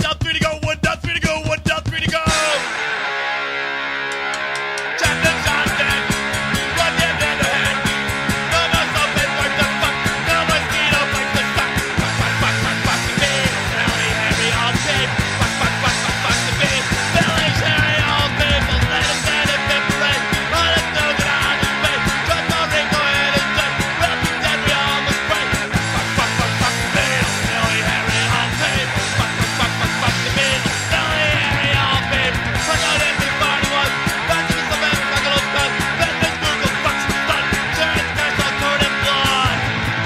down, three to go, one down, three to go, one down, three to go. Champion Johnson, run down to the head. No more something like the fuck, no mosquito like the suck. Fuck the beat, Harry, Harry, all tape. Fuck the beat, Billy, Harry, all tape. Let us stand and separate. Let us know that I'm in space. Just no ring, go ahead and say. We'll be dead, we all must pray. Fuck the beat, Billy, Harry, all tape. Fuck the beat, Billy, Harry, all tape. Fuck out everybody was. Back to the best, fuck it all done. Best in Google, fuck some stunt. Share it, guys, all covered in blood.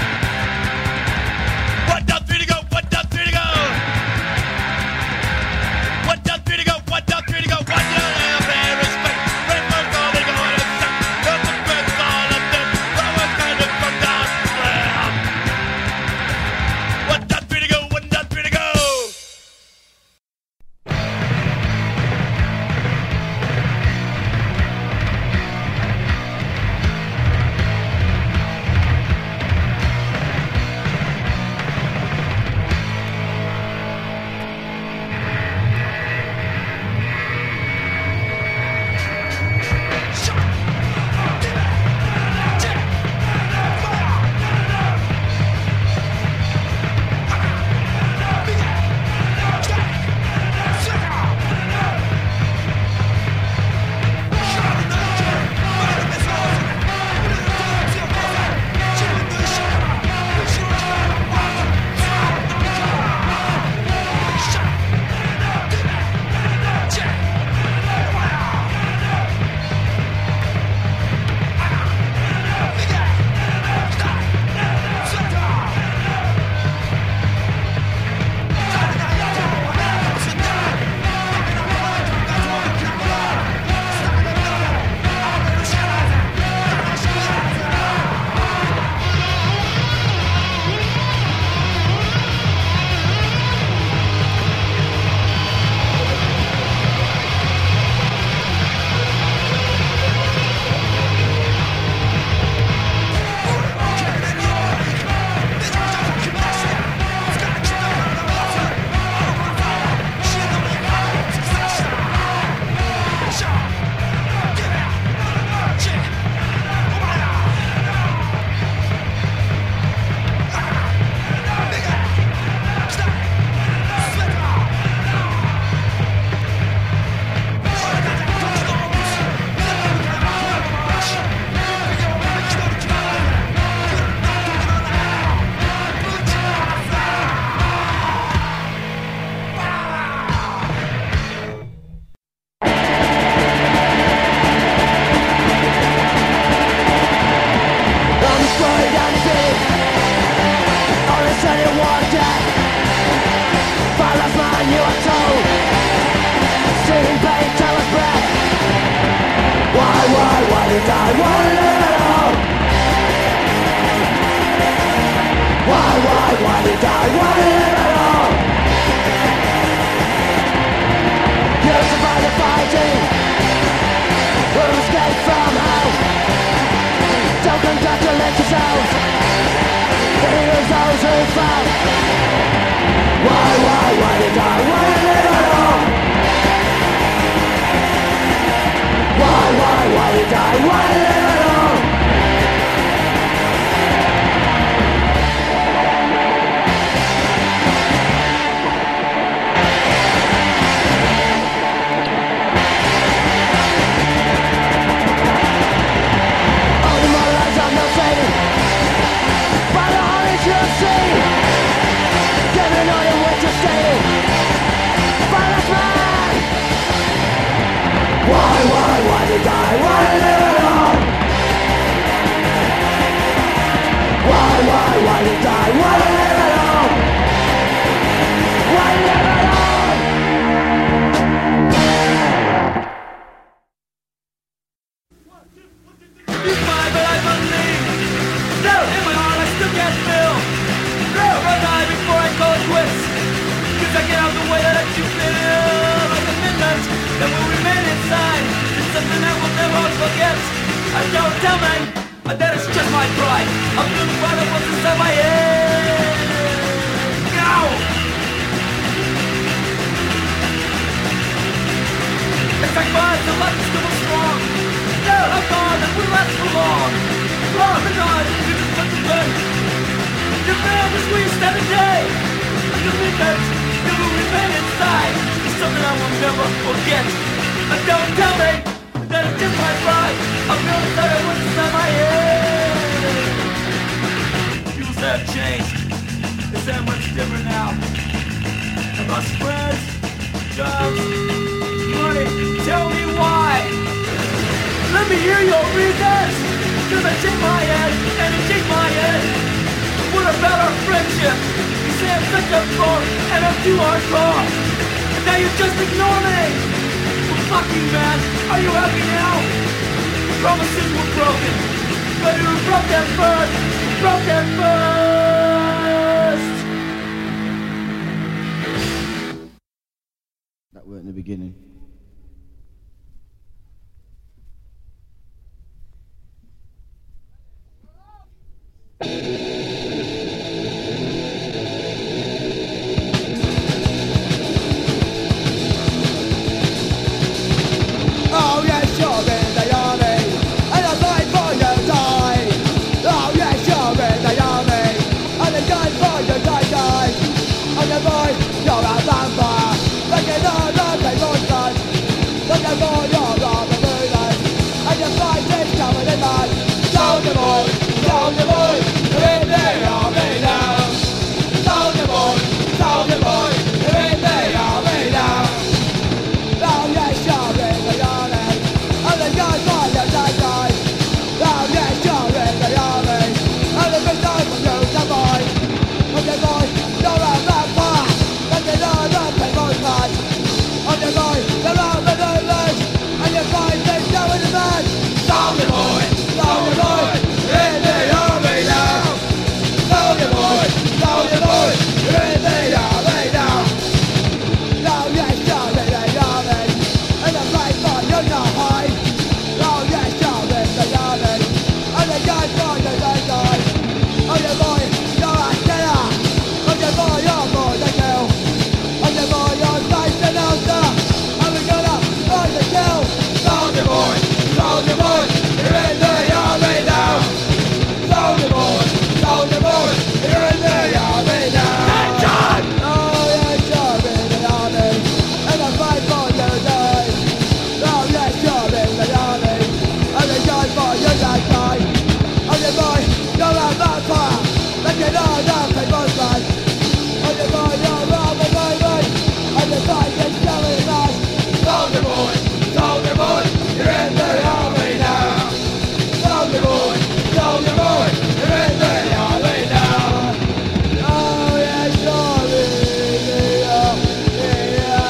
One down, three to go, one down, three to go. One down, three to go, one down, three to go. One down, and a pair of spikes. Red first, all they go in a sec. That's the best all of them. That was kind of from down slam. One down, three to go, one down, three to go. Don't tell me that it's just my pride. I'm doing what I want to say my head. Go! reasons that will remain inside. It's something I will never forget. But don't tell me that it's just my pride. I feel the thought of what's inside my head. Views have changed. It's that much different now. About spreads, jobs, money. Tell me why. Let me hear your reasons. Cause I shake my head and I shake my head. What about our friendship? You say I'm such a bore and I'm too hardcore. And now you just ignore me. Well, fuck you, man. Are you happy now? Promises were broken, but who broke them first? Who broke them first? That weren't the beginning. Oh yes, you're in the army, and I fight for your die. Oh yes, you're in the army, and I die for your die. On your boy, you're a vampire, looking on the people's blood. Looking for your rubber bullets, and your fight is covered in blood. Soldier boy, you're in the army now. Soldier boy, you're in the army now. Oh yes, you're in the army, and the guys for your die. Oh yes, you're in the army, and the big time for you to boy. On your boy, you're a vampire, looking on the people's blood. On your boy, you're a balloon, and your fight is going to bed. Soldier boy, you're in the army now. Soldier boy, you're in the army now. Oh yes, you're in the army, and the fight for you to hide. Oh yes, you're in the army, and the guys for you to die. Oh your boy, you're a killer. Oh your boy, you're more than kill. Oh your boy, you're nice and elder, and we're gonna find the kill. Soldier boy, you're in the army now. Soldier boy, you're in the army now. Oh yes, you're in the army, and the fight for you to die. Oh yes, you're in the army, and the guys for you to die. Oh your boy, you're a vampire, looking on the people's blood. Oh your boy, you're a baby, and the fight is coming fast. Soldier boy, you're in the army now. Soldier boy, you're in the army now. Oh yes, you're in the army now.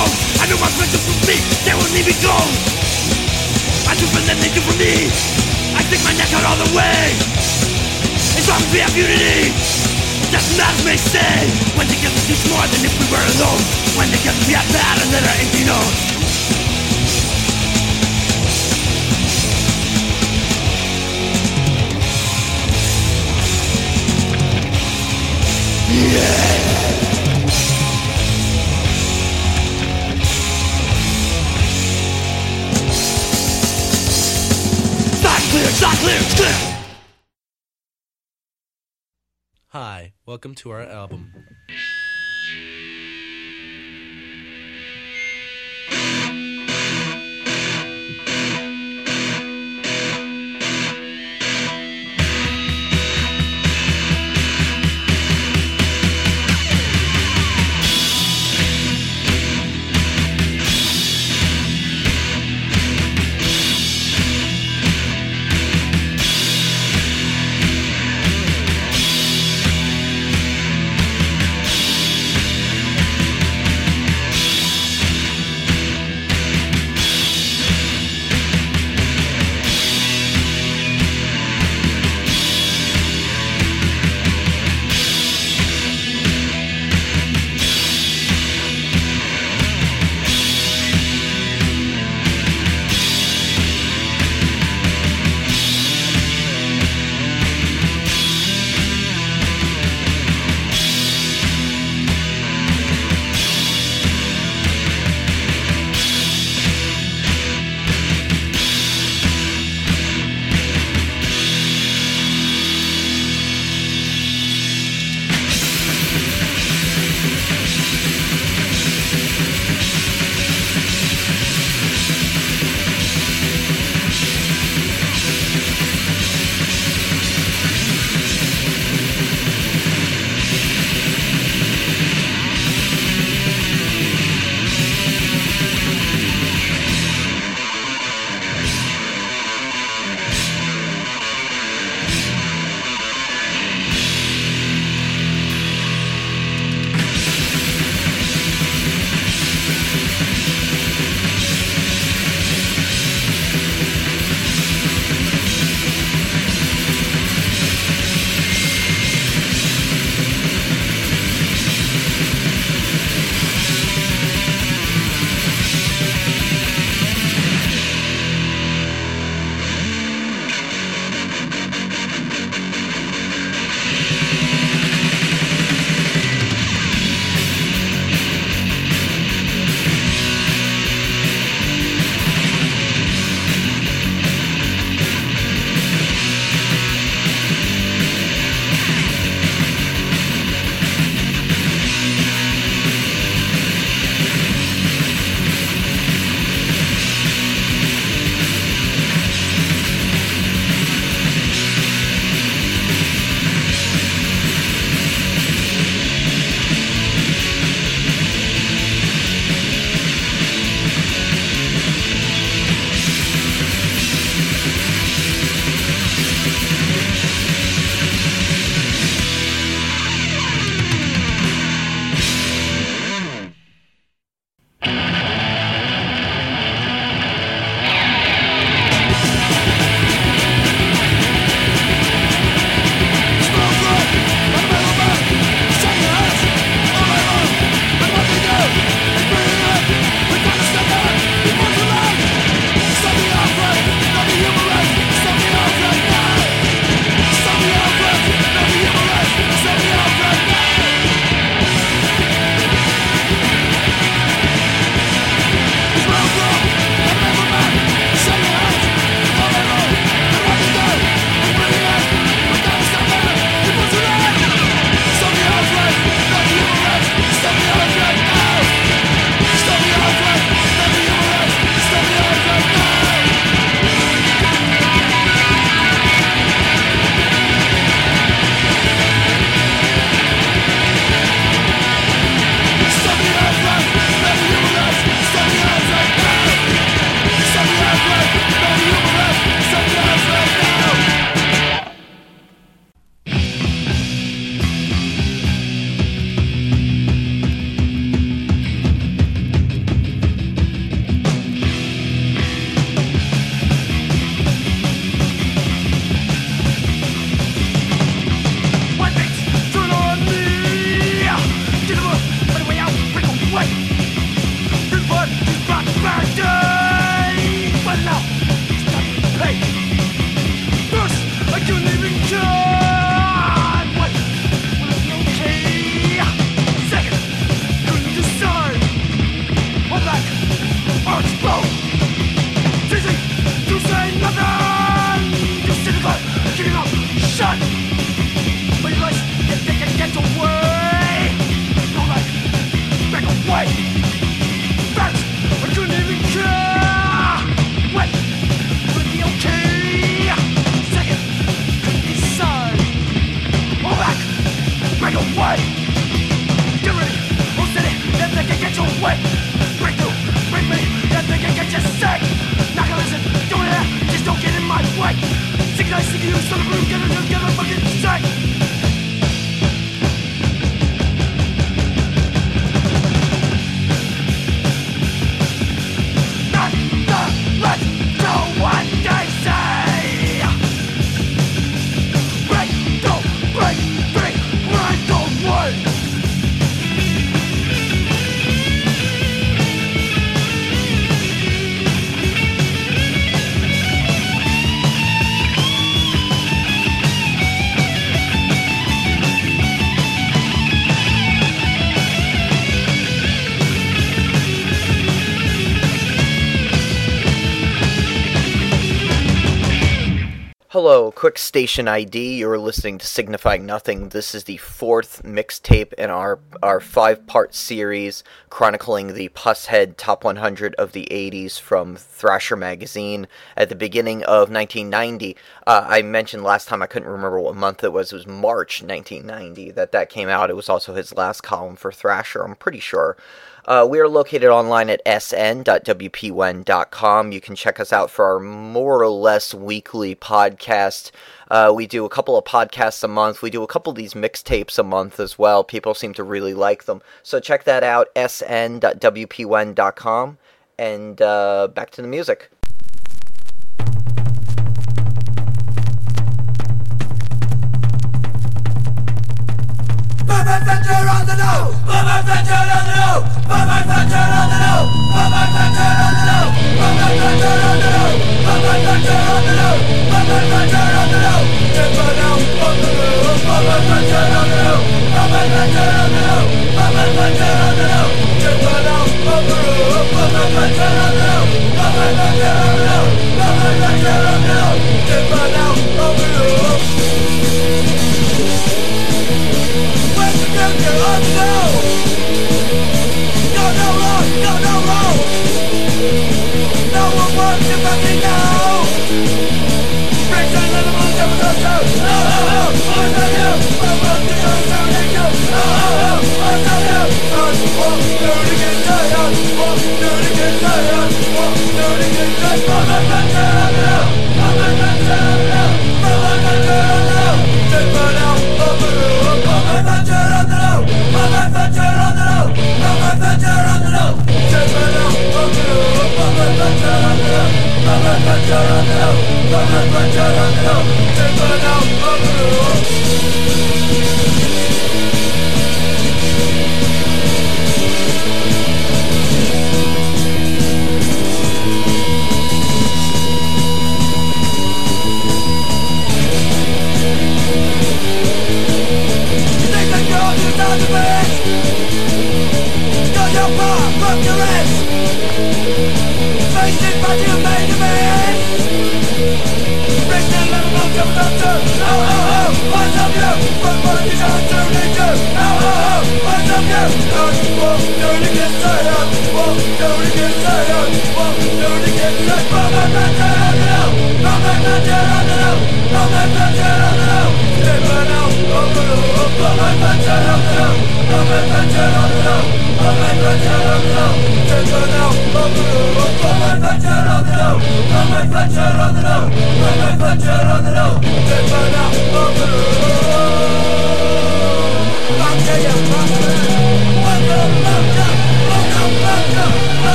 knew my friends would me, they will leave me gone. I do for them, they do for me. stick my neck out all the way. As long as we have unity, doesn't matter may say. When together it's more than if we were alone. When together we have that and then our empty nose. Shot clear, it's clear. Hi, welcome to our album. Hello, quick station ID. You're listening to Signifying Nothing. This is the fourth mixtape in our 5-part series chronicling the Pusshead Top 100 of the 80s from Thrasher magazine at the beginning of 1990. I mentioned last time I couldn't remember what month it was. It was March 1990 that came out. It was also his last column for Thrasher, I'm pretty sure. We are located online at sn.wpwen.com. You can check us out for our more or less weekly podcast. We do a couple of podcasts a month. We do a couple of these mixtapes a month as well. People seem to really like them. So check that out, sn.wpwen.com. And back to the music.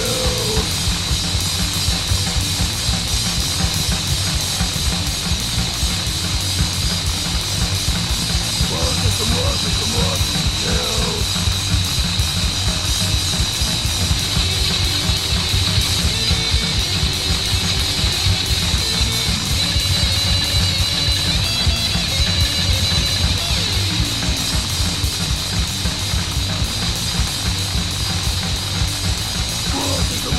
What is the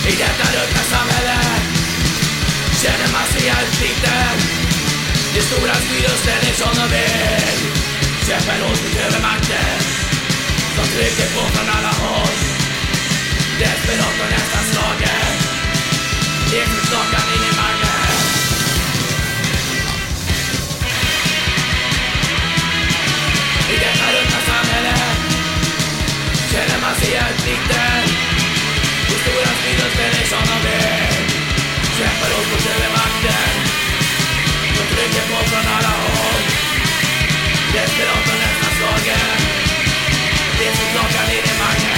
I detta ruttna samhälle känner man sig allt liten. Det stora styr och ställer som de vill. Kämpar åt mot övermakten som trycker på från alla håll. Desperat och nästan slagen. Det förslakan in i magen. I detta ruttna samhälle känner man sig allt liten. Det stora styr och ställer som de vill. Kämpar åt mot övermakten som trycker på från alla håll. Desperat och nästan slagen. Det förslakan in i magen.